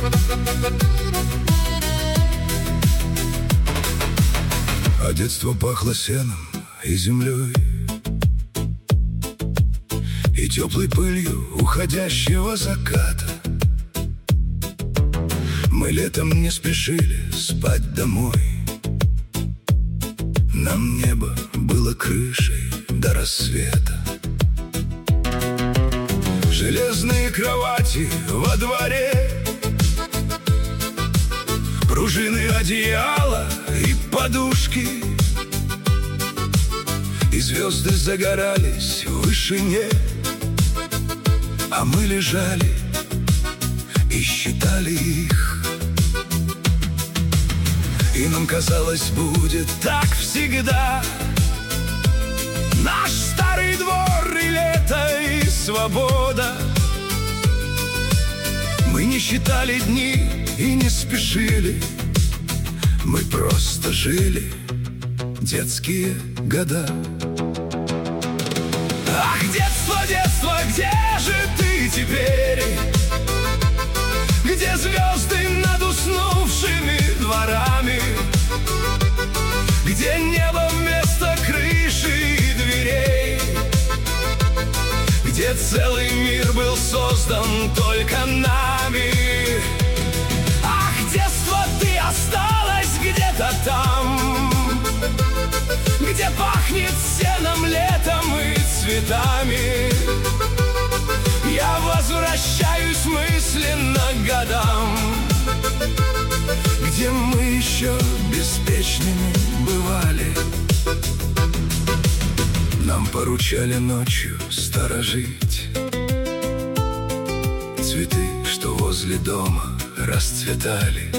А детство пахло сеном и землей, и теплой пылью уходящего заката. Мы летом не спешили спать домой. Нам небо было крышей до рассвета. Железные кровати во дворе, пружины одеяла и подушки, и звезды загорались в вышине. А мы лежали и считали их. И нам казалось, будет так всегда. Наш старый двор и лето, и свобода. Мы не считали дни и не спешили. Мы просто жили детские года. Ах, детство, детство, где же ты теперь? Где звезды над уснувшими дворами? Где небо вместо крыши и дверей? Где целый мир был создан только нами? Ах, детство, ты осталась где-то там, где пахнет сеном, летом и цветами. Я возвращаюсь мысленно к годам, где мы еще беспечными бывали. Нам поручали ночью сторожить цветы, что возле дома расцветали.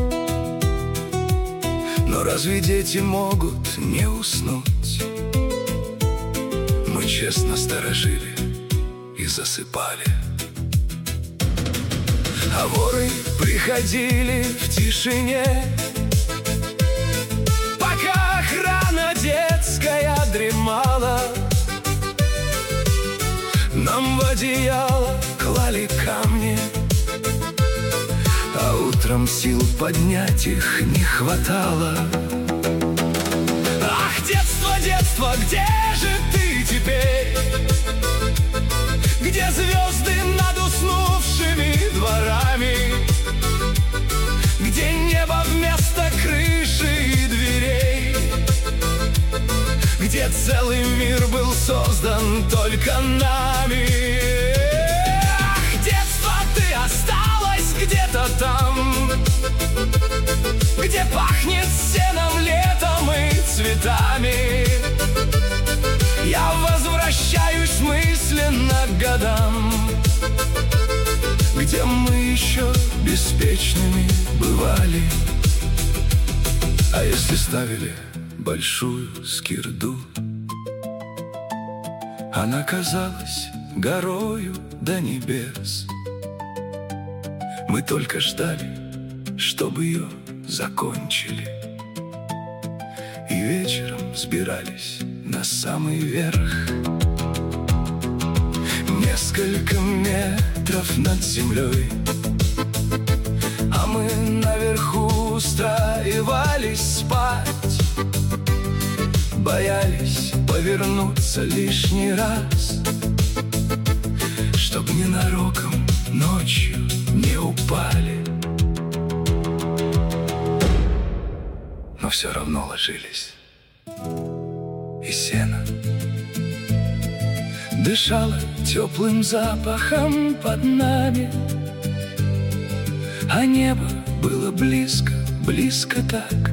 Но разве дети могут не уснуть? Мы честно сторожили и засыпали. А воры приходили в тишине, пока охрана детская дремала. Нам в одеяло клали камни, а утром сил поднять их не хватало. Ах, детство, детство, где же ты теперь? Где звезды над уснувшими дворами? Где небо вместо крыши и дверей? Где целый мир был создан только нами? Ах, детство, ты осталась где-то там, где пахнет сеном, летом и цветами. Я возвращаюсь мысленно к годам, где мы еще беспечными бывали. А если ставили большую скирду, она казалась горою до небес. Мы только ждали, чтобы ее закончили, и вечером взбирались на самый верх. Несколько метров над землей, а мы наверху устраивались спать. Боялись повернуться лишний раз, чтоб ненароком ночью не упали. Но все равно ложились, и сено дышало теплым запахом под нами, а небо было близко, близко так,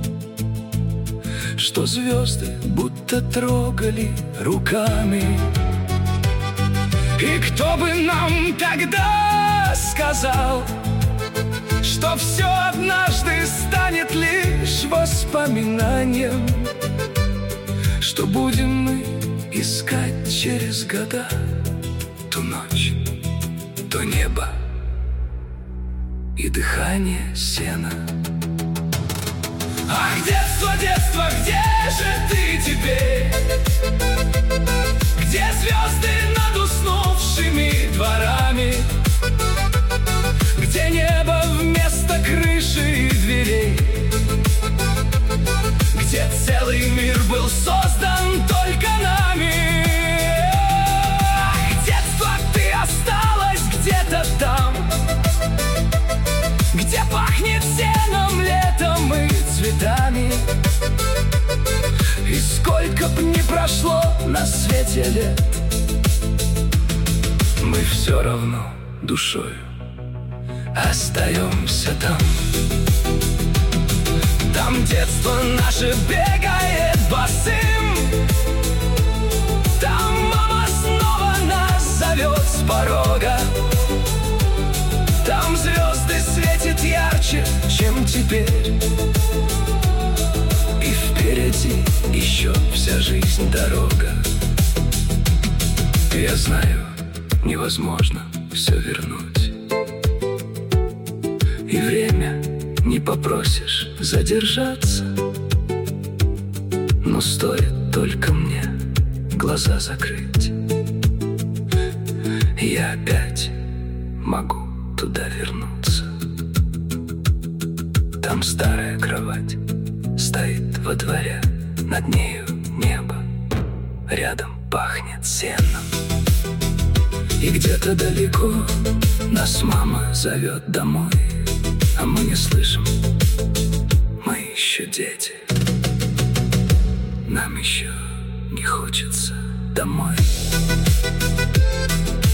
что звезды будто трогали руками. И кто бы нам тогда сказал, что все однажды станет лишь воспоминанием, что будем мы искать через года ту ночь, то небо и дыхание сена. Ах, детство, детство, где же ты теперь? Где звезды над уснувшими дворами? Где небо где-то там, где пахнет сеном, летом и цветами. И сколько б ни прошло на свете лет, мы все равно душою остаемся там. Там детство наше бегает босым, там мама снова нас зовет с порога, там звезды светят ярче, чем теперь. И впереди еще вся жизнь дорога. Я знаю, невозможно все вернуть, и время не попросишь задержаться. Но стоит только мне глаза закрыть, и я опять могу туда вернуться. Там старая кровать стоит во дворе, над нею небо, рядом пахнет сеном. И где-то далеко нас мама зовет домой, а мы не слышим, мы еще дети, нам еще не хочется домой.